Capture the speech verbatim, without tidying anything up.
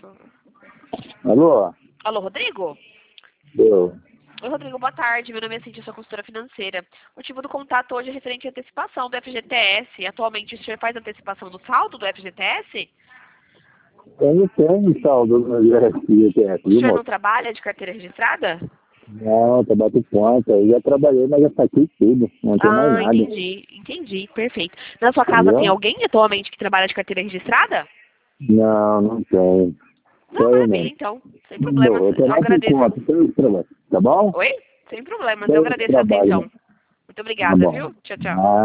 Alô? Alô, Rodrigo? Eu. Oi, Rodrigo, boa tarde. Meu nome é Cintia, sou consultora financeira. O motivo do contato hoje é referente à antecipação do F G T S. Atualmente, o senhor faz antecipação do saldo do F G T S? Eu não tenho saldo no F G T S, O viu, senhor não moço? trabalha de carteira registrada? Não, tá batendo conta. Eu já trabalhei, mas já saquei tudo. Não tem mais Ah, nada. entendi. Entendi. Perfeito. Na sua casa tem Entendeu? alguém atualmente que trabalha de carteira registrada? Não, não tenho. Não, Só eu maravilha, mesmo. então. Sem problemas. Bom, eu tô Eu batendo agradeço. conta. Tenho trabalho. Tá bom? Oi? Sem problemas. Eu Tenho agradeço a trabalho, atenção. né? Muito Tá obrigada, bom. viu? Tchau, tchau. Ah,